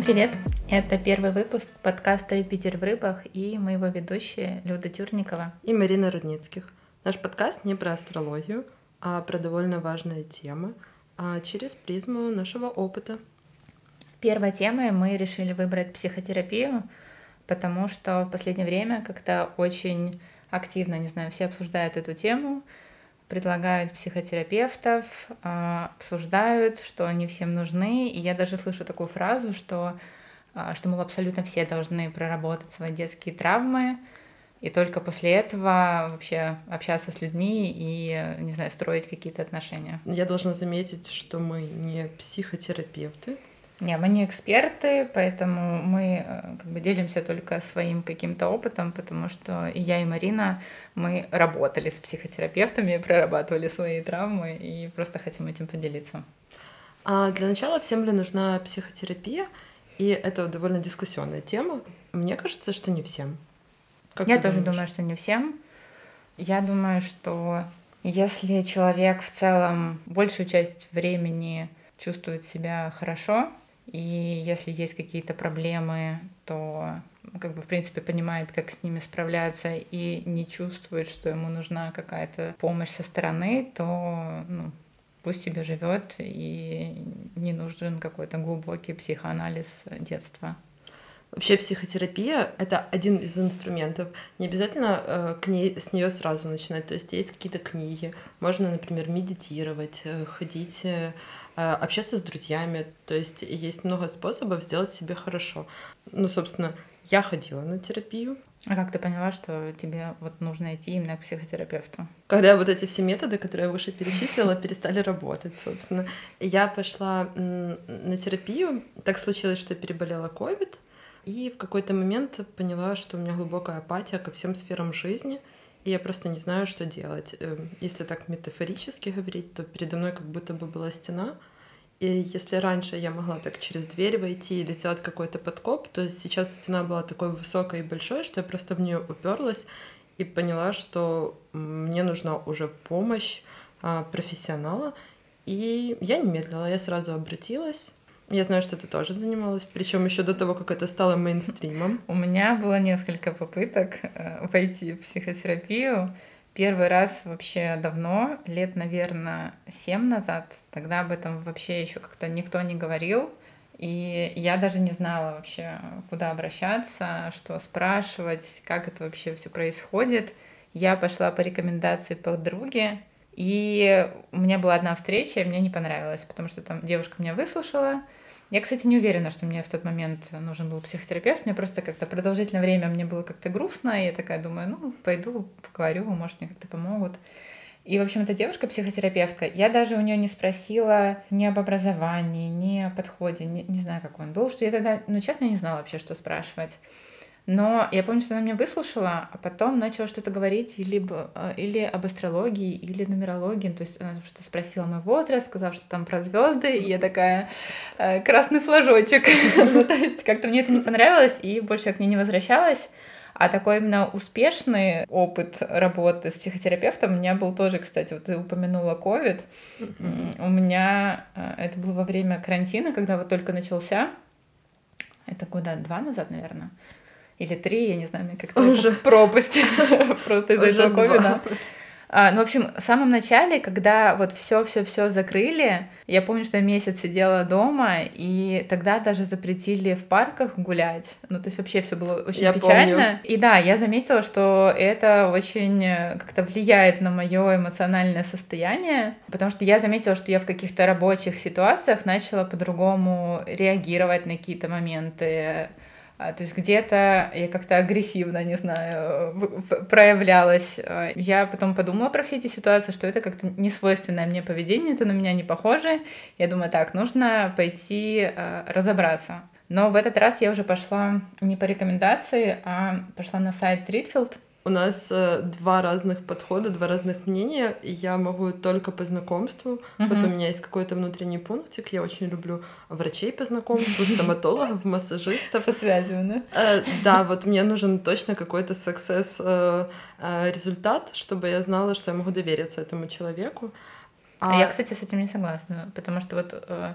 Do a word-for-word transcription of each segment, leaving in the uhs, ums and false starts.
привет! Это первый выпуск подкаста «Юпитер в рыбах» и мы его ведущие Люда Тюрникова и Марина Рудницких. Наш подкаст не про астрологию, а про довольно важные темы, а через призму нашего опыта. Первой темой мы решили выбрать психотерапию, потому что в последнее время как-то очень активно, не знаю, все обсуждают эту тему, предлагают психотерапевтов, обсуждают, что они всем нужны. И я даже слышу такую фразу, что, что мол, абсолютно все должны проработать свои детские травмы, и только после этого вообще общаться с людьми и, не знаю, строить какие-то отношения. Я должна заметить, что мы не психотерапевты. Не, мы не эксперты, поэтому мы как бы делимся только своим каким-то опытом, потому что и я, и Марина, мы работали с психотерапевтами, прорабатывали свои травмы и просто хотим этим поделиться. А для начала, всем ли нужна психотерапия? И это довольно дискуссионная тема. Мне кажется, что не всем. Как я тоже думаешь? думаю, что не всем. Я думаю, что если человек в целом большую часть времени чувствует себя хорошо, и если есть какие-то проблемы, то как бы в принципе понимает, как с ними справляться, и не чувствует, что ему нужна какая-то помощь со стороны, то ну, пусть себе живет, и не нужен какой-то глубокий психоанализ детства. Вообще психотерапия — это один из инструментов. Не обязательно э, к ней, с нее сразу начинать. То есть есть какие-то книги, можно, например, медитировать, э, ходить, э, общаться с друзьями. То есть есть много способов сделать себе хорошо. Ну, собственно, я ходила на терапию. А как ты поняла, что тебе вот нужно идти именно к психотерапевту? Когда вот эти все методы, которые я выше перечислила, перестали работать, собственно. Я пошла на терапию. Так случилось, что я переболела ковид. И в какой-то момент поняла, что у меня глубокая апатия ко всем сферам жизни, и я просто не знаю, что делать. Если так метафорически говорить, то передо мной как будто бы была стена, и если раньше я могла так через дверь войти или сделать какой-то подкоп, то сейчас стена была такой высокой и большой, что я просто в нее уперлась и поняла, что мне нужна уже помощь профессионала, и я не медлила, я сразу обратилась. Я знаю, что ты тоже занималась, причем еще до того, как это стало мейнстримом. У меня было несколько попыток войти в психотерапию. Первый раз вообще давно, лет, наверное, семь назад. Тогда об этом вообще еще как-то никто не говорил. И я даже не знала вообще, куда обращаться, что спрашивать, как это вообще все происходит. Я пошла по рекомендации подруги, и у меня была одна встреча, и мне не понравилось, потому что там девушка меня выслушала. Я, кстати, не уверена, что мне в тот момент нужен был психотерапевт. Мне просто как-то продолжительное время мне было как-то грустно, и я такая думаю, ну, пойду поговорю, может, мне как-то помогут. И, в общем, эта девушка психотерапевтка. Я даже у нее не спросила ни об образовании, ни о подходе, не, не знаю, какой он был, что я тогда, ну, честно, не знала вообще, что спрашивать. Но я помню, что она меня выслушала, а потом начала что-то говорить или, или об астрологии, или нумерологии. То есть она что-то спросила мой возраст, сказала, что там про звезды, и я такая э, красный флажочек. Ну, то есть как-то мне это не понравилось, и больше я к ней не возвращалась. А такой именно успешный опыт работы с психотерапевтом у меня был тоже, кстати, вот ты упомянула ковид. Mm-hmm. У меня это было во время карантина, когда вот только начался. Это года два назад, наверное. Или три, я не знаю, мне как-то Уже. пропасть просто из-за этого ковида. А, ну, в общем, в самом начале, когда вот все-все-все закрыли, я помню, что я месяц сидела дома, и тогда даже запретили в парках гулять. Ну, то есть вообще все было очень я печально. Помню. И да, я заметила, что это очень как-то влияет на мое эмоциональное состояние, потому что я заметила, что я в каких-то рабочих ситуациях начала по-другому реагировать на какие-то моменты. То есть где-то я как-то агрессивно, не знаю, проявлялась. Я потом подумала про все эти ситуации, что это как-то не свойственное мне поведение, это на меня не похоже. Я думаю, так, нужно пойти разобраться. Но в этот раз я уже пошла не по рекомендации, а пошла на сайт Тритфилд. У нас э, два разных подхода, два разных мнения. Я могу только по знакомству. Uh-huh. Вот у меня есть какой-то внутренний пунктик. Я очень люблю врачей по знакомству, стоматологов, массажистов. Со связью, да? Э, да, вот мне нужен точно какой-то success э, э, результат, чтобы я знала, что я могу довериться этому человеку. А, а я, кстати, с этим не согласна, потому что вот... Э,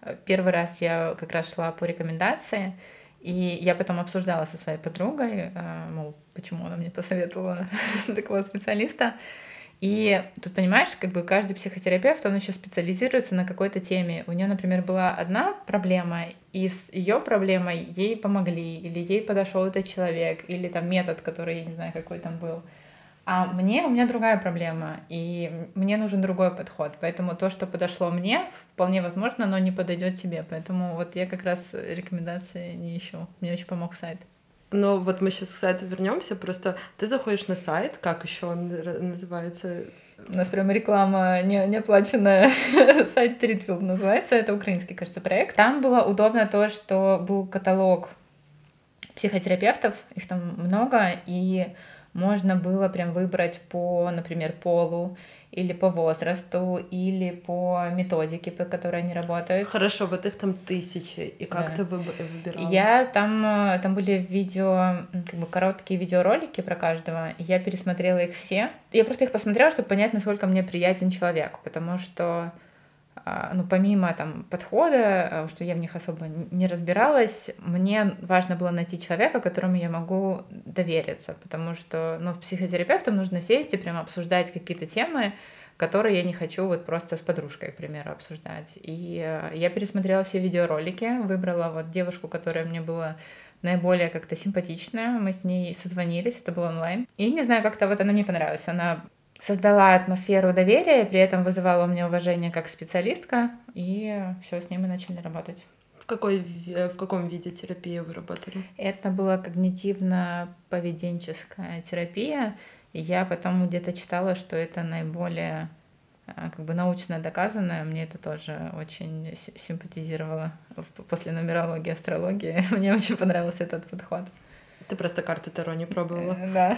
Первый раз я как раз шла по рекомендации, и я потом обсуждала со своей подругой, мол, почему она мне посоветовала такого специалиста. И тут, понимаешь, как бы каждый психотерапевт, он еще специализируется на какой-то теме. У нее, например, была одна проблема, и с ее проблемой ей помогли, или ей подошел этот человек, или там метод, который, я не знаю, какой там был. А мне, у меня другая проблема, и мне нужен другой подход. Поэтому то, что подошло мне, вполне возможно, оно не подойдет тебе. Поэтому вот я как раз рекомендации не ищу. Мне очень помог сайт. Но вот мы сейчас к сайту вернемся. Просто ты заходишь на сайт, как еще он называется? У нас прям реклама не, не оплаченная. Сайт Treatfield называется. Это украинский, кажется, проект. Там было удобно то, что был каталог психотерапевтов, их там много, и можно было прям выбрать по, например, полу, или по возрасту, или по методике, по которой они работают. Хорошо, вот их там тысячи, и как Да. ты выбирала? Я там, там были видео, как бы короткие видеоролики про каждого, и я пересмотрела их все. Я просто их посмотрела, чтобы понять, насколько мне приятен человек, потому что, ну, помимо там подхода, что я в них особо не разбиралась, мне важно было найти человека, которому я могу довериться, потому что, ну, психотерапевтам нужно сесть и прямо обсуждать какие-то темы, которые я не хочу вот просто с подружкой, к примеру, обсуждать. И я пересмотрела все видеоролики, выбрала вот девушку, которая мне была наиболее как-то симпатичная, мы с ней созвонились, это было онлайн. И не знаю, как-то вот она мне понравилась, она создала атмосферу доверия, при этом вызывала у меня уважение как специалистка, и все, с ней мы начали работать. В, какой, в каком виде терапии вы работали? Это была когнитивно-поведенческая терапия, и я потом где-то читала, что это наиболее как бы научно доказанное. Мне это тоже очень симпатизировало после нумерологии, астрологии. Мне очень понравился этот подход. Ты просто карты Таро не пробовала? Да.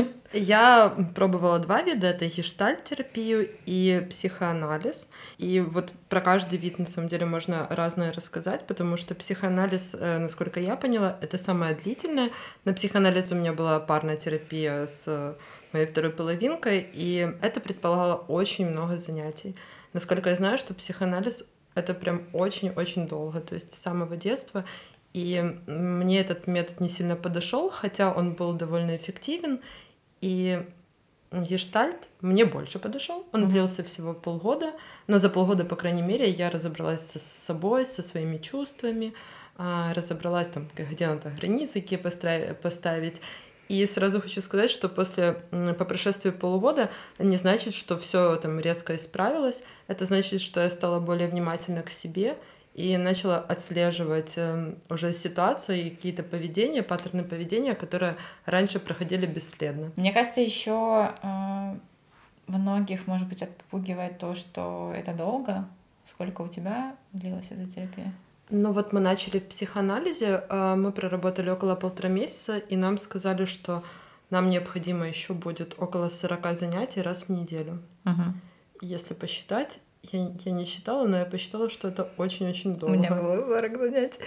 Я пробовала два вида. Это гештальт-терапию и психоанализ. И вот про каждый вид, на самом деле, можно разное рассказать, потому что психоанализ, насколько я поняла, это самое длительное. На психоанализе у меня была парная терапия с моей второй половинкой, и это предполагало очень много занятий. Насколько я знаю, что психоанализ — это прям очень-очень долго, то есть с самого детства. И мне этот метод не сильно подошел, хотя он был довольно эффективен. И гештальт мне больше подошел. Он mm-hmm. длился всего полгода, но за полгода, по крайней мере, я разобралась со собой, со своими чувствами, разобралась там, где надо границы какие поставить. И сразу хочу сказать, что после, по прошествии полугода не значит, что все там резко исправилось. Это значит, что я стала более внимательна к себе и начала отслеживать уже ситуации, какие-то поведения, паттерны поведения, которые раньше проходили бесследно. Мне кажется, еще э, многих, может быть, отпугивает то, что это долго. Сколько у тебя длилась эта терапия? Ну вот мы начали в психоанализе, мы проработали около полтора месяца, и нам сказали, что нам необходимо еще будет около сорока занятий раз в неделю. Угу. Если посчитать, я, я не считала, но я посчитала, что это очень-очень долго. У меня было сорок занятий.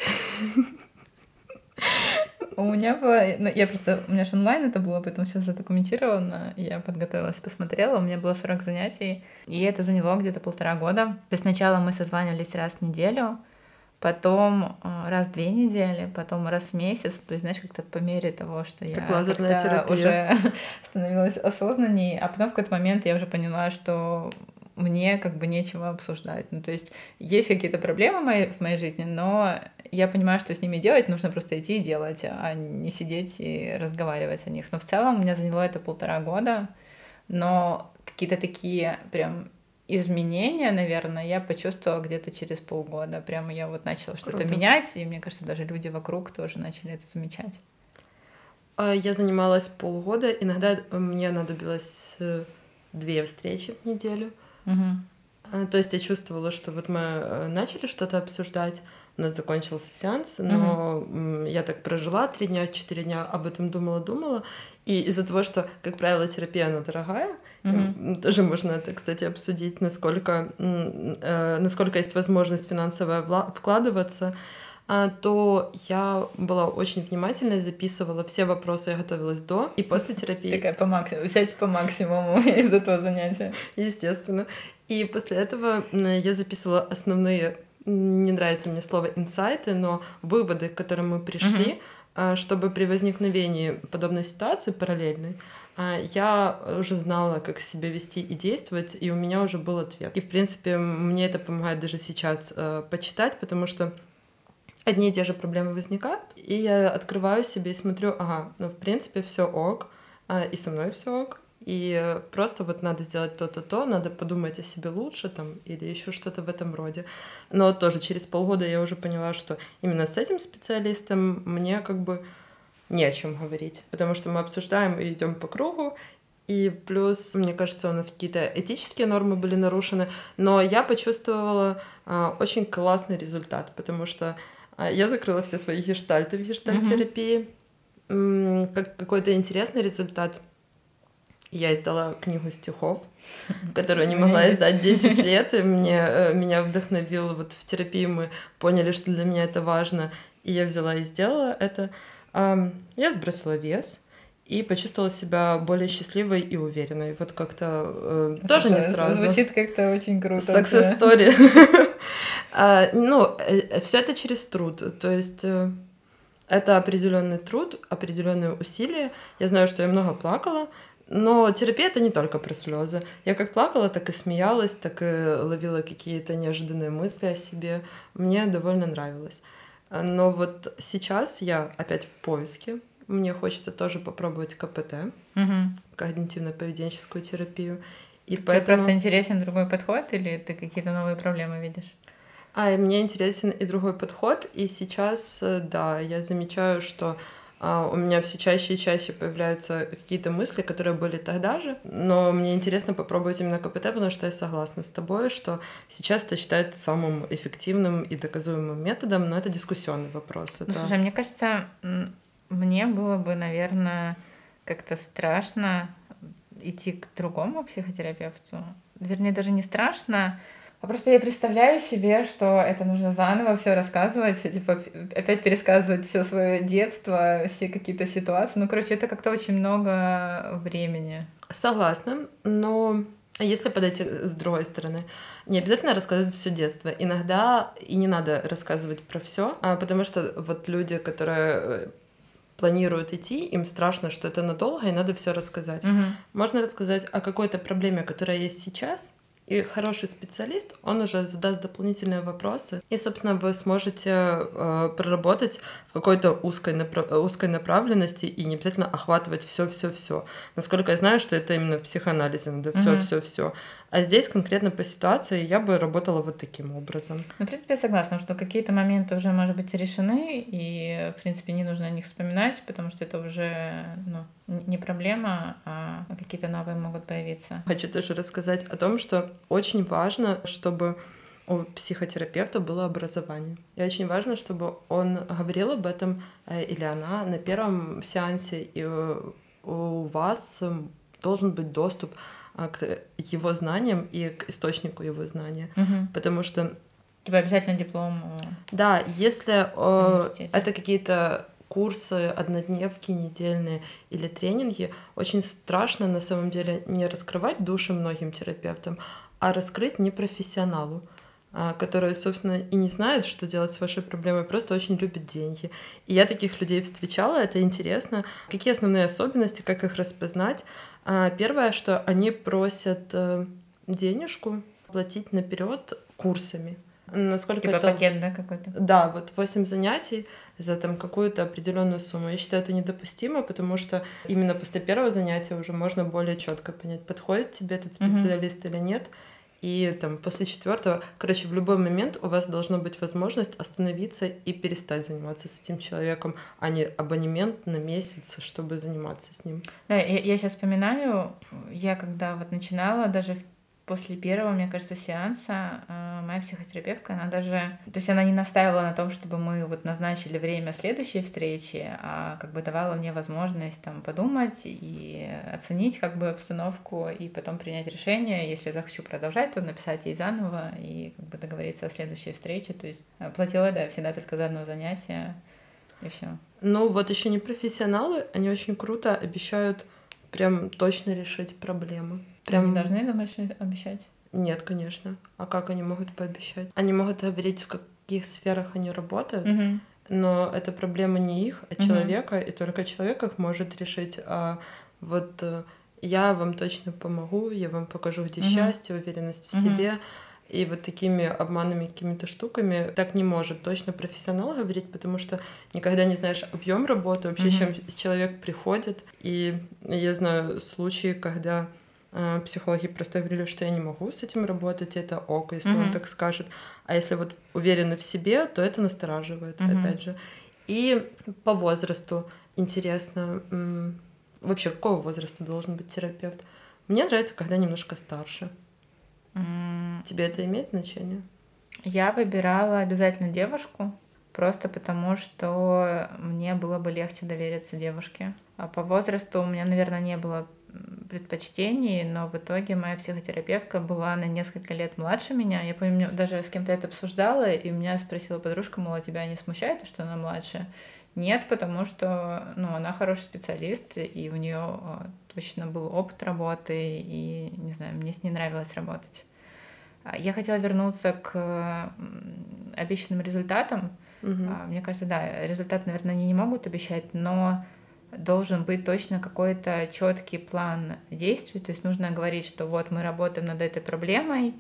У меня было, ну, я просто, у меня же онлайн это было, поэтому все задокументировано, я подготовилась, посмотрела, у меня было сорок занятий, и это заняло где-то полтора года. То есть сначала мы созванивались раз в неделю, потом раз в две недели, потом раз в месяц, то есть, знаешь, как-то по мере того, что я как-то уже становилась осознанней, а потом в какой-то момент я уже поняла, что мне как бы нечего обсуждать. Ну, то есть есть какие-то проблемы в моей, в моей жизни, но я понимаю, что с ними делать, нужно просто идти и делать, а не сидеть и разговаривать о них. Но в целом у меня заняло это полтора года, но какие-то такие прям изменения, наверное, я почувствовала где-то через полгода. Прямо я вот начала что-то Круто. менять, и мне кажется, даже люди вокруг тоже начали это замечать. Я занималась полгода, иногда мне надобилось две встречи в неделю. Угу. То есть я чувствовала, что вот мы начали что-то обсуждать, у нас закончился сеанс, но угу. я так прожила три дня, четыре дня, об этом думала-думала, и из-за того, что, как правило, терапия, она дорогая, угу. тоже можно это, кстати, обсудить, насколько, насколько есть возможность финансово вкладываться, то я была очень внимательна, записывала все вопросы, я готовилась до и после терапии. Такая по максимуму, взять по максимуму из этого занятия. Естественно. И после этого я записывала основные не нравится мне слово инсайты, но выводы, к которым мы пришли, mm-hmm. чтобы при возникновении подобной ситуации параллельной я уже знала, как себя вести и действовать, и у меня уже был ответ. И, в принципе, мне это помогает даже сейчас э, почитать, потому что одни и те же проблемы возникают, и я открываю себе и смотрю, ага, ну, в принципе, все ок, э, и со мной все ок, и просто вот надо сделать то-то, то, надо подумать о себе лучше, там, или еще что-то в этом роде. Но тоже через полгода я уже поняла, что именно с этим специалистом мне как бы не о чем говорить, потому что мы обсуждаем и идем по кругу, и плюс, мне кажется, у нас какие-то этические нормы были нарушены, но я почувствовала а, очень классный результат, потому что а, я закрыла все свои гештальты в гештальт-терапии, mm-hmm. как какой-то интересный результат. Я издала книгу стихов, которую не могла издать десять лет, и мне, меня вдохновил вот в терапии, мы поняли, что для меня это важно, и я взяла и сделала это. Я сбросила вес и почувствовала себя более счастливой и уверенной. Вот как-то э, тоже не сразу. Звучит как-то очень круто. Success story. Ну, все это через труд. То есть это определенный труд, определенные усилия. Я знаю, что я много плакала, но терапия — это не только про слезы. Я как плакала, так и смеялась, так и ловила какие-то неожиданные мысли о себе. Мне довольно нравилось. Но вот сейчас я опять в поиске. Мне хочется тоже попробовать ка пэ тэ, угу. когнитивно-поведенческую терапию. И Тебе поэтому... просто интересен другой подход или ты какие-то новые проблемы видишь? А, и мне интересен и другой подход. И сейчас, да, я замечаю, что а, у меня все чаще и чаще появляются какие-то мысли, которые были тогда же. Но мне интересно попробовать именно ка пэ тэ, потому что я согласна с тобой, что сейчас это считают самым эффективным и доказуемым методом, но это дискуссионный вопрос. Ну, это... слушай, мне кажется, мне было бы, наверное, как-то страшно идти к другому психотерапевту. Вернее, даже не страшно, а просто я представляю себе, что это нужно заново все рассказывать, типа опять пересказывать все свое детство, все какие-то ситуации. Ну, короче, это как-то очень много времени. Согласна, но если подойти с другой стороны, не обязательно рассказывать все детство. Иногда и не надо рассказывать про все, потому что вот люди, которые планируют идти, им страшно, что это надолго, и надо все рассказать. Угу. Можно рассказать о какой-то проблеме, которая есть сейчас, и хороший специалист, он уже задаст дополнительные вопросы, и, собственно, вы сможете э, проработать в какой-то узкой, направ... узкой направленности и не обязательно охватывать все-все-все. Насколько я знаю, что это именно в психоанализе надо все-все-все. Mm-hmm. А здесь конкретно по ситуации я бы работала вот таким образом. Ну, в принципе, я согласна, что какие-то моменты уже, может быть, решены, и, в принципе, не нужно о них вспоминать, потому что это уже ну, не проблема, а какие-то новые могут появиться. Хочу тоже рассказать о том, что очень важно, чтобы у психотерапевта было образование. И очень важно, чтобы он говорил об этом или она на первом сеансе, и у вас должен быть доступ к его знаниям и к источнику его знания. Угу. Потому что... Типа обязательно диплом. Да, если э, это какие-то курсы, однодневки, недельные или тренинги, очень страшно на самом деле не раскрывать души многим терапевтам, а раскрыть непрофессионалу, который, собственно, и не знает, что делать с вашей проблемой, просто очень любит деньги. И я таких людей встречала, это интересно. Какие основные особенности, как их распознать? Первое, что они просят денежку платить наперед курсами. Насколько типа это... пакет, да, какой-то? Да, вот восемь занятий за там какую-то определенную сумму. Я считаю, это недопустимо, потому что именно после первого занятия уже можно более четко понять, подходит тебе этот специалист mm-hmm. или нет. И там после четвертого, короче, в любой момент у вас должна быть возможность остановиться и перестать заниматься с этим человеком, а не абонемент на месяц, чтобы заниматься с ним. Да, я, я сейчас вспоминаю, я когда вот начинала, даже после первого, мне кажется, сеанса, моя психотерапевтка, она даже, то есть она не настаивала на том, чтобы мы вот назначили время следующей встречи, а как бы давала мне возможность там подумать и оценить как бы обстановку и потом принять решение. Если я захочу продолжать, то написать ей заново и как бы договориться о следующей встрече. То есть платила, да, всегда только за одно занятие и все. Ну вот еще не профессионалы, они очень круто обещают прям точно решить проблему. Прям... Они должны, думаешь, обещать? Нет, конечно. А как они могут пообещать? Они могут говорить, в каких сферах они работают, Мгм. но это проблема не их, а Мгм. человека, и только человек их может решить. А вот э, я вам точно помогу, я вам покажу, где Мгм. счастье, уверенность в Мгм. себе. И вот такими обманными какими-то штуками так не может точно профессионал говорить, потому что никогда не знаешь объем работы, вообще, с чем Мгм. человек приходит. И я знаю случаи, когда э, психологи просто говорили, что я не могу с этим работать, и это ок, если он Мгм. так скажет. А если вот уверены в себе, то это настораживает, Мгм. опять же. И по возрасту интересно, м, вообще какого возраста должен быть терапевт? Мне нравится, когда немножко старше. М, Тебе это имеет значение? Я выбирала обязательно девушку, просто потому что мне было бы легче довериться девушке. А по возрасту у меня, наверное, не было м, предпочтений, но в итоге моя психотерапевтка была на несколько лет младше меня. Я помню, даже с кем-то это обсуждала, и у меня спросила подружка, мол, а тебя не смущает, что она младше? Нет, потому что, ну, она хороший специалист, и у нее точно был опыт работы, и, не знаю, мне с ней нравилось работать. А, Я хотела вернуться к м, обещанным результатам. Мгм. А, Мне кажется, да, результат, наверное, они не могут обещать, но должен быть точно какой-то четкий план действий. То есть нужно говорить, что вот мы работаем над этой проблемой,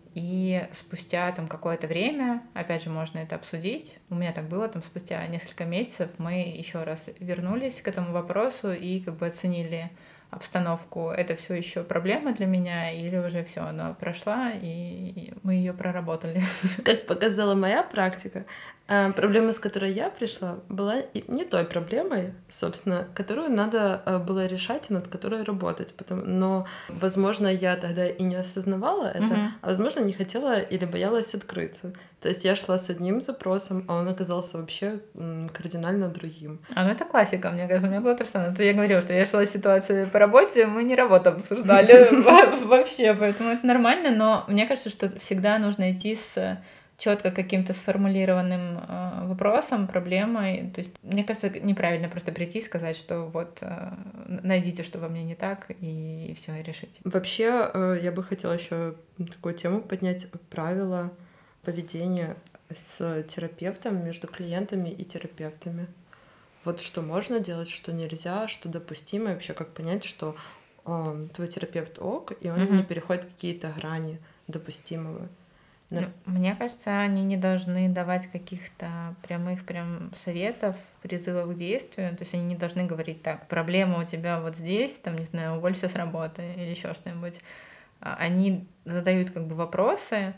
и спустя там какое-то время, опять же, можно это обсудить. У меня так было, там спустя несколько месяцев мы еще раз вернулись к этому вопросу и как бы оценили обстановку. Это все еще проблема для меня или уже все, она прошла и мы ее проработали. Как показала моя практика, а, проблема, с которой я пришла, была и не той проблемой, собственно, которую надо а, было решать и над которой работать. Потому... Но, возможно, я тогда и не осознавала это, Мгм. а, возможно, не хотела или боялась открыться. То есть я шла с одним запросом, а он оказался вообще м, кардинально другим. А ну это классика, мне кажется, у меня было то же самое. То я говорила, что я шла с ситуацией по работе, мы не работу обсуждали во- вообще, поэтому это нормально, но мне кажется, что всегда нужно идти с четко каким-то сформулированным э, вопросом, проблемой. То есть, мне кажется, неправильно просто прийти и сказать, что вот э, найдите, что во мне не так, и все, и решите. Вообще, э, я бы хотела еще такую тему поднять: правила поведения с терапевтом, между клиентами и терапевтами. Вот что можно делать, что нельзя, что допустимо, и вообще как понять, что э, твой терапевт ок, и он не Мгм. переходит какие-то грани допустимого. На- Ну, мне кажется, они не должны давать каких-то прямых прям советов, призывов к действию. То есть они не должны говорить так, проблема у тебя вот здесь, там, не знаю, уволься с работы или еще что-нибудь. А Они задают как бы вопросы,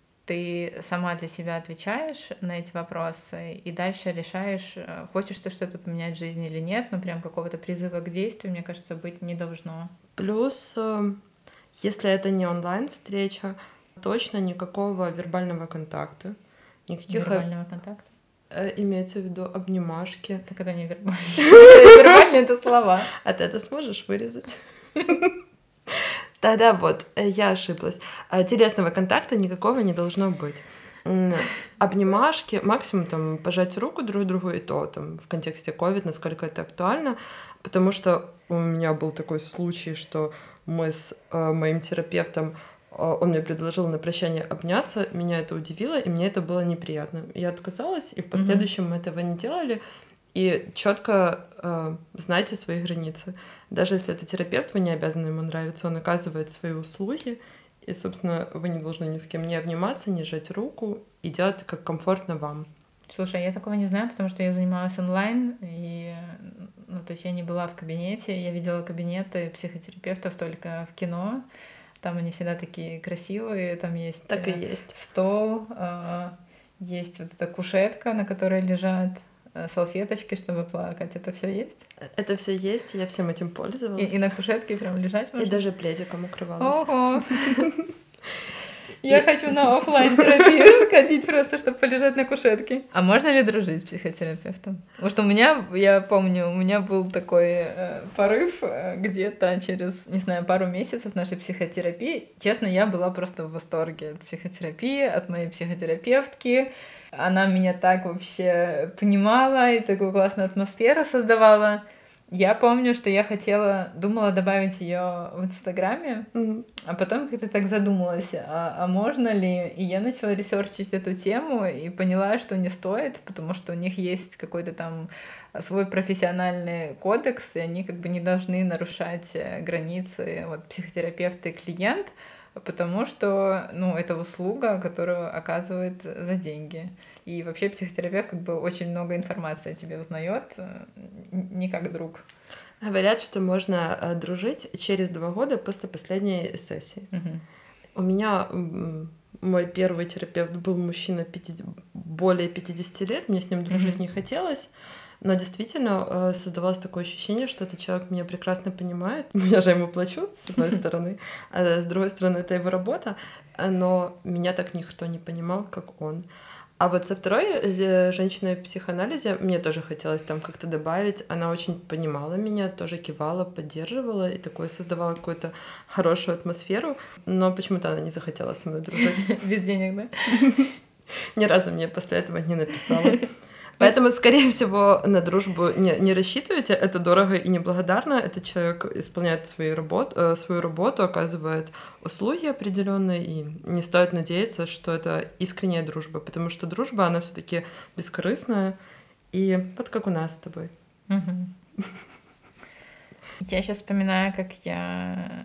ты сама для себя отвечаешь на эти вопросы и дальше решаешь, э, хочешь ты что-то поменять в жизни или нет, но прям какого-то призыва к действию, мне кажется, быть не должно. Плюс, э, если это не онлайн-встреча, точно никакого вербального контакта, никаких, э, Вербального контакта. э, имеется в виду обнимашки. Так это не вербально. Вербально — это слова. А ты это сможешь вырезать? Тогда вот, э, я ошиблась. А, Телесного контакта никакого не должно быть. М, Обнимашки, максимум там пожать руку друг другу, и то там в контексте ковид, насколько это актуально, потому что у меня был такой случай, что мы с э, моим терапевтом, э, он мне предложил на прощание обняться, меня это удивило, и мне это было неприятно. Я отказалась, и в последующем мы этого не делали. И четко э, знайте свои границы. Даже если это терапевт, вы не обязаны ему нравиться, он оказывает свои услуги, и, собственно, вы не должны ни с кем не обниматься, не жать руку, и делать как комфортно вам. Слушай, я такого не знаю, потому что я занималась онлайн, и, ну, то есть я не была в кабинете, я видела кабинеты психотерапевтов только в кино, там они всегда такие красивые, там есть Так и э, есть. стол, э, есть вот эта кушетка, на которой лежат э, салфеточки, чтобы плакать, это все есть? Это все есть, я всем этим И, пользовалась. и на кушетке прям лежать И можно? даже пледиком укрывалась. Ого! Я хочу на оффлайн терапию сходить просто, чтобы полежать на кушетке. А можно ли дружить с психотерапевтом? Потому что у меня, я помню, у меня был такой э, порыв э, где-то через, не знаю, пару месяцев нашей психотерапии. Честно, я была просто в восторге от психотерапии, от моей психотерапевтки. Она меня так вообще понимала и такую классную атмосферу создавала. Я помню, что я хотела, думала добавить ее в Инстаграме, Мгм. а потом как-то так задумалась, а, а можно ли? И я начала ресерчить эту тему и поняла, что не стоит, потому что у них есть какой-то там свой профессиональный кодекс, и они как бы не должны нарушать э, границы вот, психотерапевта и клиент, потому что, ну, это услуга, которую оказывает за деньги. И вообще психотерапевт как бы очень много информации о тебе узнает, э, н- не как друг. Говорят, что можно э, дружить через два года после последней сессии. Мгм. У меня м, мой первый терапевт был мужчина пяти- более пятидесяти лет, мне с ним дружить Мгм. не хотелось, но действительно э, создавалось такое ощущение, что этот человек меня прекрасно понимает. Я же ему плачу, с одной стороны, а с другой стороны, это его работа, а, но меня так никто не понимал, как он. А вот со второй э, женщиной в психоанализе мне тоже хотелось там как-то добавить. Она очень понимала меня, тоже кивала, поддерживала и такое создавала какую-то хорошую атмосферу. Но почему-то она не захотела со мной дружить. Без денег, да? Ни разу мне после этого не написала. Поэтому, скорее всего, на дружбу не, не рассчитывайте. Это дорого и неблагодарно. Этот человек исполняет свои работ, э, свою работу, оказывает услуги определенные, и не стоит надеяться, что это искренняя дружба, потому что дружба, она все-таки бескорыстная, и вот как у нас с тобой. Мгм. Я сейчас вспоминаю, как я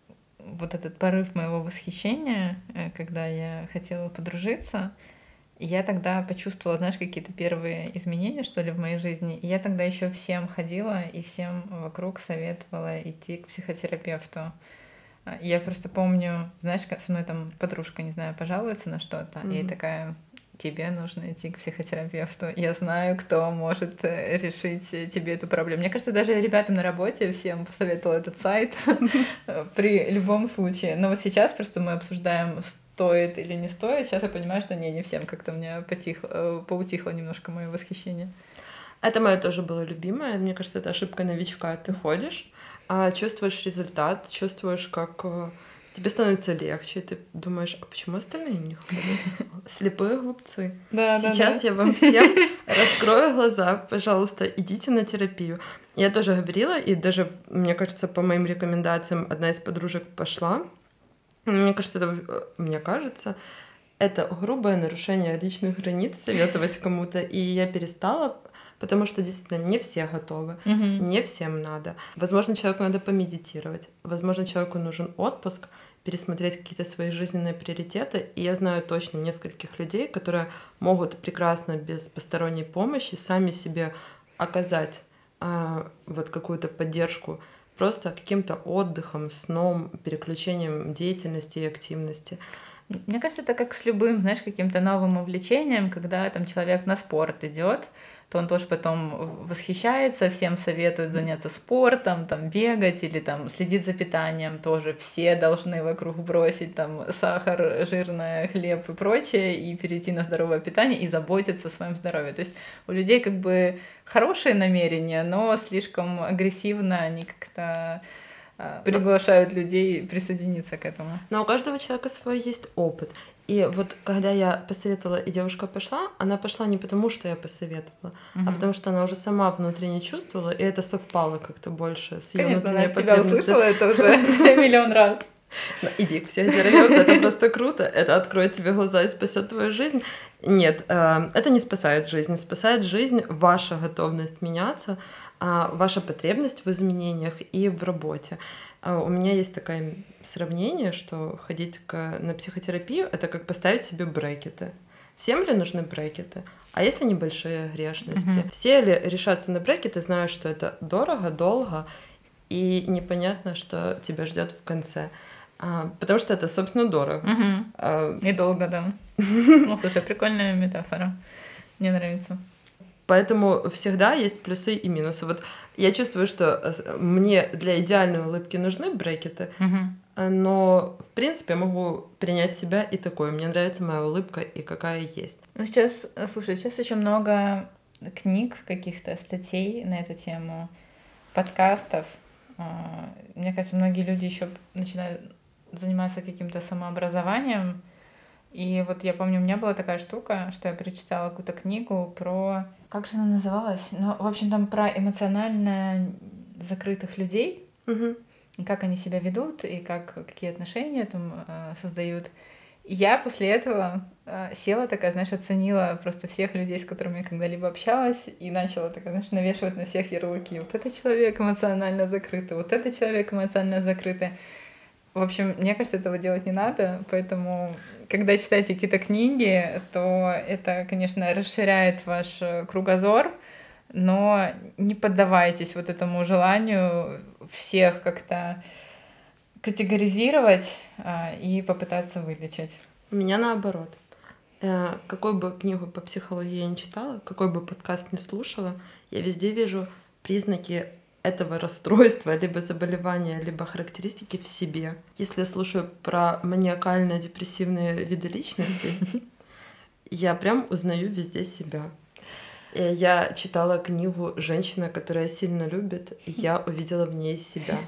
вот этот порыв моего восхищения, э, когда я хотела подружиться, и я тогда почувствовала, знаешь, какие-то первые изменения, что ли, в моей жизни. И я тогда еще всем ходила и всем вокруг советовала идти к психотерапевту. А, Я просто помню, знаешь, как со мной там подружка, не знаю, пожалуется на что-то, и Мгм. такая, тебе нужно идти к психотерапевту. Я знаю, кто может э, решить э, тебе эту проблему. Мне кажется, даже ребятам на работе всем посоветовала этот сайт э, при любом случае. Но вот сейчас просто мы обсуждаем, стоит или не стоит. Сейчас я понимаю, что не, не всем как-то у меня потихло, э, поутихло немножко мое восхищение. Это мое тоже было любимое. Мне кажется, это ошибка новичка. Ты ходишь, а чувствуешь результат, чувствуешь, как э, тебе становится легче. Ты думаешь, а почему остальные не ходят? Слепые глупцы. Да, да, Сейчас да. я вам всем раскрою глаза. Пожалуйста, идите на терапию. Я тоже говорила, и даже, мне кажется, по моим рекомендациям одна из подружек пошла. Мне кажется, это, э, мне кажется, это грубое нарушение личных границ советовать кому-то, и я перестала, потому что действительно не все готовы, Мгм. не всем надо. Возможно, человеку надо помедитировать, возможно, человеку нужен отпуск, пересмотреть какие-то свои жизненные приоритеты. И я знаю точно нескольких людей, которые могут прекрасно без посторонней помощи сами себе оказать а, вот какую-то поддержку просто каким-то отдыхом, сном, переключением деятельности и активности. Мне кажется, это как с любым, знаешь, каким-то новым увлечением, когда там человек на спорт идет, то он тоже потом восхищается, всем советует заняться спортом, там бегать или там следить за питанием тоже. Все должны вокруг бросить там сахар, жирное, хлеб и прочее и перейти на здоровое питание и заботиться о своем здоровье. То есть у людей как бы хорошие намерения, но слишком агрессивно они как-то а, приглашают людей присоединиться к этому. Но у каждого человека свой есть опыт. И вот когда я посоветовала, и девушка пошла, она пошла не потому, что я посоветовала, а Мгм. потому что она уже сама внутренне чувствовала, и это совпало как-то больше с ее Конечно, она внутренней от тебя потребностью. услышала это уже миллион раз. Ну, иди к психотерапевту, это просто круто, это откроет тебе глаза и спасет твою жизнь. Нет, э, это не спасает жизнь. Спасает жизнь ваша готовность меняться, а, ваша потребность в изменениях и в работе. А, У меня есть такое сравнение, что ходить к- на психотерапию — это как поставить себе брекеты. Всем ли нужны брекеты? А если небольшие грешности? Мгм. Все ли решатся на брекеты, зная, что это дорого, долго и непонятно, что тебя ждет в конце? А, потому что это, собственно, дорого. Мгм. А, И долго, да. Ну, слушай, прикольная метафора. Мне нравится. Поэтому всегда есть плюсы и минусы. Вот я чувствую, что э, мне для идеальной улыбки нужны брекеты, Мгм. э, но, в принципе, я могу принять себя и такой. Мне нравится моя улыбка и какая есть. Ну, сейчас, э, слушай, сейчас очень много книг, каких-то статей на эту тему, подкастов. А, Мне кажется, многие люди еще начинают заниматься каким-то самообразованием. И вот я помню, у меня была такая штука, что я прочитала какую-то книгу про... Как же она называлась? Ну, в общем, там про эмоциональное закрытых людей, Мгм. как они себя ведут и как, какие отношения там э, создают. И я после этого э, села такая, знаешь, оценила просто всех людей, с которыми я когда-либо общалась, и начала такая, знаешь, навешивать на всех ярлыки. Вот этот человек эмоционально закрытый, вот этот человек эмоционально закрытый. В общем, мне кажется, этого делать не надо, поэтому, когда читаете какие-то книги, то это, конечно, расширяет ваш э, кругозор, но не поддавайтесь вот этому желанию всех как-то категоризировать а, и попытаться вылечить. У меня наоборот. Э, Какую бы книгу по психологии я не читала, какой бы подкаст не слушала, я везде вижу признаки этого расстройства, либо заболевания, либо характеристики в себе. Если я слушаю про маниакально-депрессивные виды личности, я прям узнаю везде себя. Э, Я читала книгу «Женщина, которая сильно любит», и я увидела в ней себя.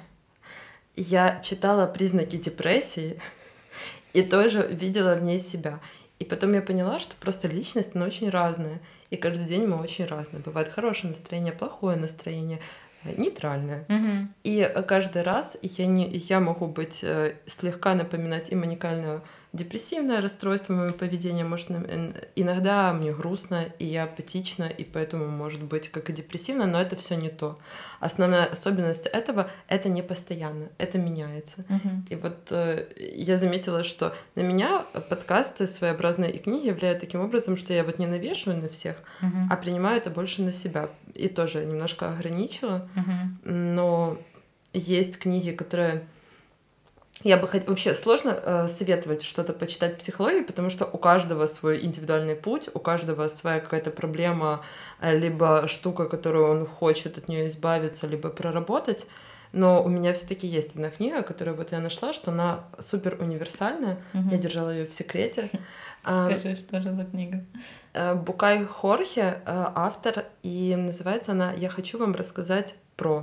Я читала признаки депрессии и тоже видела в ней себя. И потом я поняла, что просто личность, она очень разная. И каждый день мы очень разные. Бывает хорошее настроение, плохое настроение, э, нейтральное. Мгм. И э, каждый раз я, не, я могу быть э, слегка напоминать и маниакальное депрессивное расстройство моего поведения. Может, на- ин- иногда мне грустно, и я апатична, и поэтому может быть как и депрессивно, но это все не то. Основная особенность этого — это не постоянно, это меняется. Мгм. И вот э, я заметила, что на меня подкасты своеобразные и книги влияют таким образом, что я вот не навешиваю на всех, Мгм. а принимаю это больше на себя. И тоже немножко ограничила. Мгм. Но есть книги, которые... Я бы хотела... Вообще сложно э, советовать что-то почитать в психологии, потому что у каждого свой индивидуальный путь, у каждого своя какая-то проблема, э, либо штука, которую он хочет от нее избавиться, либо проработать. Но у меня все-таки есть одна книга, которую вот я нашла, что она супер универсальная. Мгм. Я держала ее в секрете. А, Скажи, что же за книга? э, Букай Хорхе, э, автор, и называется она «Я хочу вам рассказать про».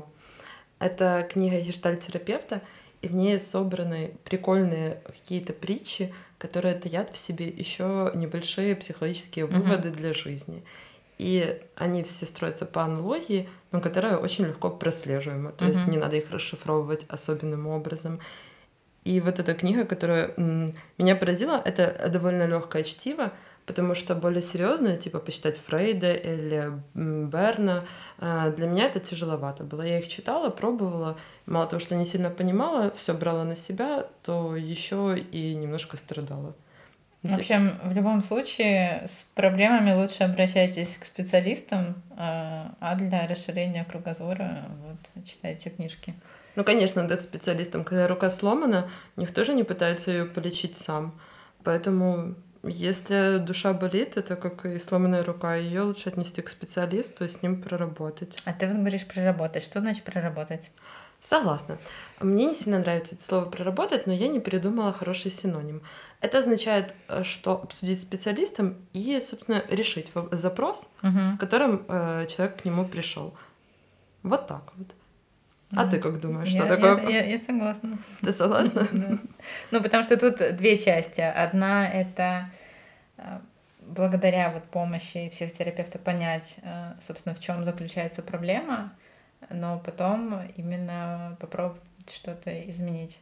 Это книга гештальт-терапевта, и в ней собраны прикольные какие-то притчи, которые таят в себе еще небольшие психологические Мгм. выводы для жизни. И они все строятся по аналогии, но которая очень легко прослеживаема. То есть Мгм. не надо их расшифровывать особенным образом. И вот эта книга, которая м, меня поразила, это довольно легкое чтиво, потому что более серьезное, типа почитать Фрейда или м, Берна, э, для меня это тяжеловато было. Я их читала, пробовала, мало того, что не сильно понимала, все брала на себя, то еще и немножко страдала. В общем, в любом случае с проблемами лучше обращайтесь к специалистам, а а для расширения кругозора вот, читайте книжки. Ну, конечно, надо к специалистам. Когда рука сломана, никто же не пытается ее полечить сам. Поэтому, если душа болит, это как и сломанная рука, ее лучше отнести к специалисту и с ним проработать. А ты вот говоришь проработать. Что значит проработать? Согласна. Мне не сильно нравится это слово «проработать», но я не придумала хороший синоним. Это означает, э, что обсудить с специалистом и, собственно, решить во- запрос, Мгм. с которым э, человек к нему пришел. Вот так вот. А Мгм. ты как думаешь, что Я, такое? я, я, я согласна. Ты согласна? Да. Ну, потому что тут две части. Одна — это э, благодаря вот помощи психотерапевта понять, э, собственно, в чем заключается проблема, но потом именно попробовать что-то изменить.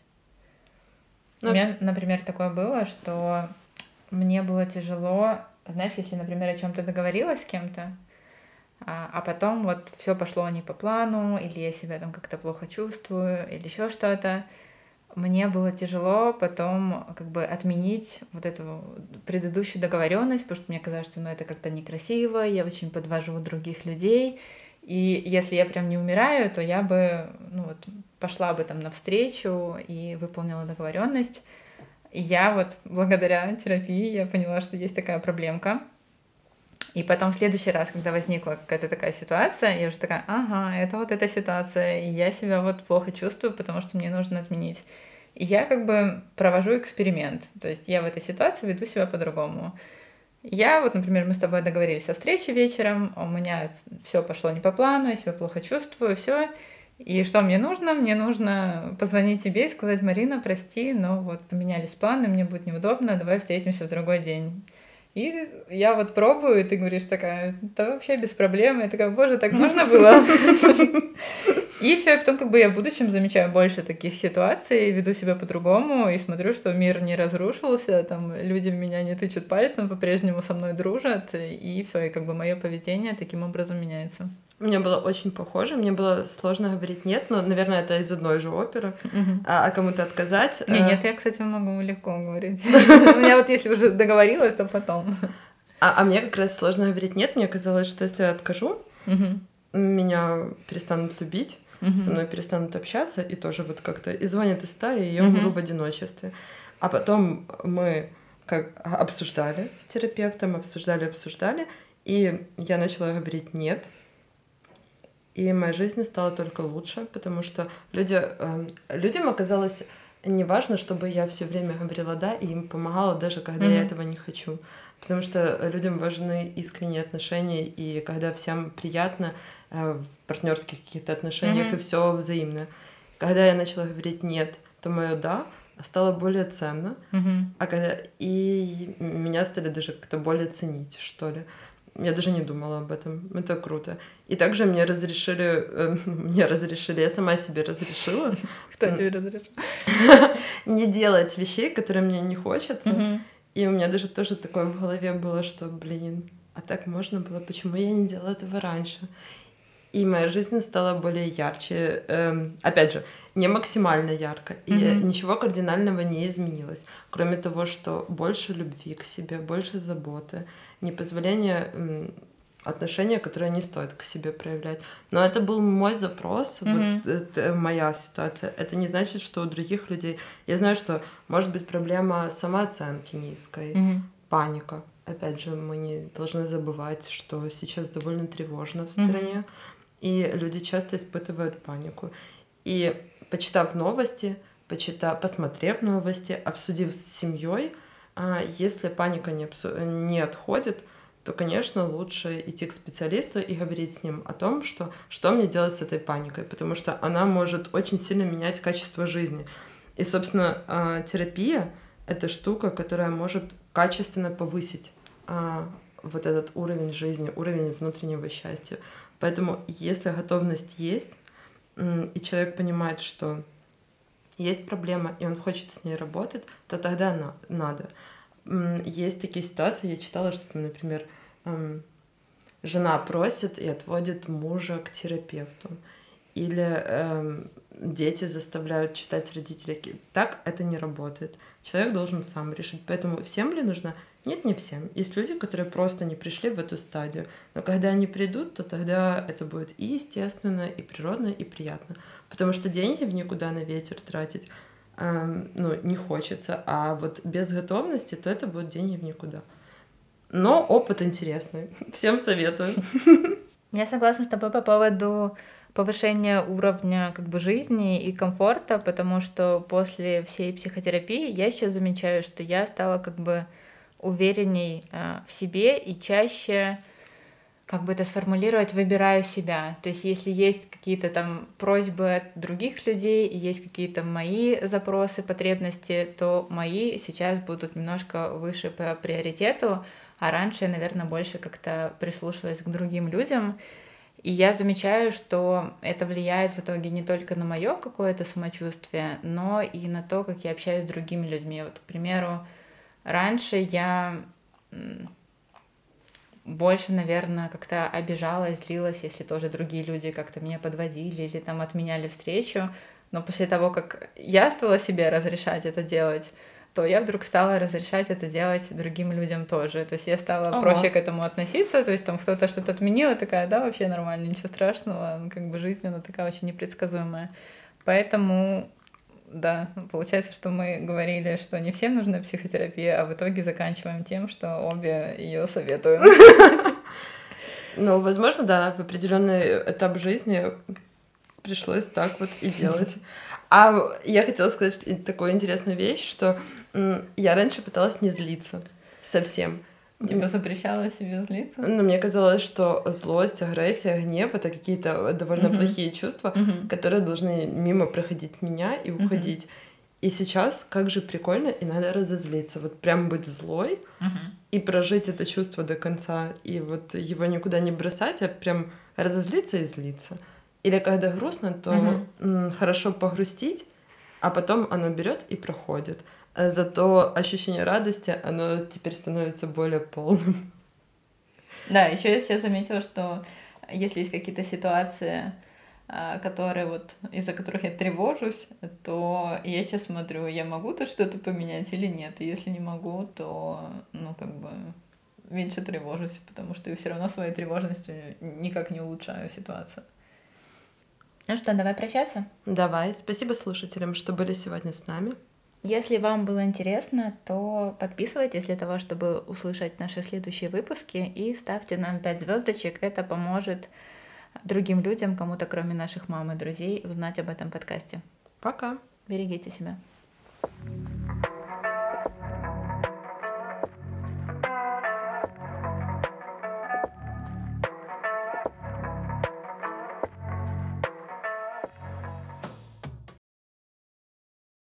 У Ну, меня, например, такое было, что мне было тяжело, знаешь, если, например, о чем-то договорилась с кем-то, а, а потом вот все пошло не по плану, или я себя там как-то плохо чувствую, или еще что-то. Мне было тяжело потом как бы отменить вот эту предыдущую договоренность, потому что мне казалось, что ну, это как-то некрасиво, я очень подвожу других людей. И если я прям не умираю, то я бы ну, вот, пошла бы там навстречу и выполнила договоренность. И я вот благодаря терапии я поняла, что есть такая проблемка. И потом в следующий раз, когда возникла какая-то такая ситуация, я уже такая, ага, это вот эта ситуация, и я себя вот плохо чувствую, потому что мне нужно отменить. И я как бы провожу эксперимент, то есть я в этой ситуации веду себя по-другому. Я вот, например, мы с тобой договорились о встрече вечером, у меня все пошло не по плану, я себя плохо чувствую, все. И что мне нужно? Мне нужно позвонить тебе и сказать: Марина, прости, но вот поменялись планы, мне будет неудобно, давай встретимся в другой день. И я вот пробую, и ты говоришь такая, да вообще без проблем. Я такая, боже, так можно было? И все, и потом как бы я в будущем замечаю больше таких ситуаций, веду себя по-другому и смотрю, что мир не разрушился, там люди в меня не тычут пальцем, по-прежнему со мной дружат, и все, и как бы мое поведение таким образом меняется. У меня было очень похоже, мне было сложно говорить «нет», но, наверное, это из одной же оперы, uh-huh. а, а кому-то отказать... Не, нет, я, кстати, могу легко говорить. У меня вот если уже договорилась, то потом. А, а мне как раз сложно говорить «нет», мне казалось, что если я откажу, uh-huh. меня перестанут любить, uh-huh. со мной перестанут общаться, и тоже вот как-то и звонят из стаи, и я умру uh-huh. в одиночестве. А потом мы как обсуждали с терапевтом, обсуждали, обсуждали, и я начала говорить «нет», и моя жизнь стала только лучше, потому что люди, э, людям оказалось неважно, чтобы я все время говорила «да», и им помогала, даже когда mm-hmm. я этого не хочу. Потому что людям важны искренние отношения, и когда всем приятно э, в партнерских каких-то отношениях, mm-hmm. и все взаимно. Когда я начала говорить «нет», то мое «да» стало более ценно, mm-hmm. а когда... и меня стали даже как-то более ценить, что ли. Я даже не думала об этом. Это круто. И также мне разрешили... Э, мне разрешили, я сама себе разрешила. Кто тебе разрешил? Не делать вещей, которые мне не хочется. И у меня даже тоже такое в голове было, что, блин, а так можно было? Почему я не делала этого раньше? И моя жизнь стала более ярче. Эм, опять же, не максимально ярко. И mm-hmm. ничего кардинального не изменилось. Кроме того, что больше любви к себе, больше заботы, непозволение эм, отношения, которые не стоит к себе проявлять. Но это был мой запрос, mm-hmm. вот это моя ситуация. Это не значит, что у других людей... Я знаю, что может быть проблема самооценки низкой, mm-hmm. паника. Опять же, мы не должны забывать, что сейчас довольно тревожно в стране. Mm-hmm. И люди часто испытывают панику. И почитав новости, почитав, посмотрев новости, обсудив с семьей, если паника не, обсу... не отходит, то, конечно, лучше идти к специалисту и говорить с ним о том, что, что мне делать с этой паникой, потому что она может очень сильно менять качество жизни. И, собственно, терапия — это штука, которая может качественно повысить вот этот уровень жизни, уровень внутреннего счастья. Поэтому, если готовность есть, и человек понимает, что есть проблема, и он хочет с ней работать, то тогда на, надо. Есть такие ситуации, я читала, что, например, жена просит и отводит мужа к терапевту. Или э, дети заставляют читать родителей. Так это не работает. Человек должен сам решить. Поэтому всем ли нужно? Нет, не всем. Есть люди, которые просто не пришли в эту стадию. Но когда они придут, то тогда это будет и естественно, и природно, и приятно. Потому что деньги в никуда на ветер тратить э, ну, не хочется. А вот без готовности, то это будут деньги в никуда. Но опыт интересный. Всем советую. Я согласна с тобой по поводу повышения уровня как бы жизни и комфорта, потому что после всей психотерапии я сейчас замечаю, что я стала как бы уверенней э, в себе и чаще, как бы это сформулировать, выбираю себя. То есть если есть какие-то там просьбы от других людей, и есть какие-то мои запросы, потребности, то мои сейчас будут немножко выше по приоритету, а раньше я, наверное, больше как-то прислушивалась к другим людям. И я замечаю, что это влияет в итоге не только на мое какое-то самочувствие, но и на то, как я общаюсь с другими людьми. Вот, к примеру, раньше я больше, наверное, как-то обижалась, злилась, если тоже другие люди как-то меня подводили или там отменяли встречу. Но после того, как я стала себе разрешать это делать, то я вдруг стала разрешать это делать другим людям тоже. То есть я стала ага. проще к этому относиться, то есть там кто-то что-то отменил, такая, да, вообще нормально, ничего страшного, как бы жизнь, она такая очень непредсказуемая. Поэтому, да, получается, что мы говорили, что не всем нужна психотерапия, а в итоге заканчиваем тем, что обе ее советуем. Ну, возможно, да, в определенный этап жизни пришлось так вот и делать. А я хотела сказать такую интересную вещь, что я раньше пыталась не злиться совсем. Типа запрещала себе злиться? Ну, мне казалось, что злость, агрессия, гнев — это какие-то довольно uh-huh. плохие чувства, uh-huh. которые должны мимо проходить меня и уходить. Uh-huh. И сейчас, как же прикольно, иногда разозлиться. Вот прям быть злой uh-huh. и прожить это чувство до конца. И вот его никуда не бросать, а прям разозлиться и злиться. Или когда грустно, то Мгм. м, хорошо погрустить, а потом оно берет и проходит. А Зато ощущение радости, оно теперь становится более полным. Да, еще я сейчас заметила, что если есть какие-то ситуации, а, которые вот из-за которых я тревожусь, то я сейчас смотрю, я могу тут что-то поменять или нет. И если не могу, то, ну, как бы меньше тревожусь, потому что я все равно своей тревожностью никак не улучшаю ситуацию. Ну что, давай прощаться? Давай, спасибо слушателям, что были сегодня с нами. Если вам было интересно, то подписывайтесь для того, чтобы услышать наши следующие выпуски, и ставьте нам пять звездочек. Это поможет другим людям, кому-то кроме наших мам и друзей, узнать об этом подкасте. Пока. Берегите себя.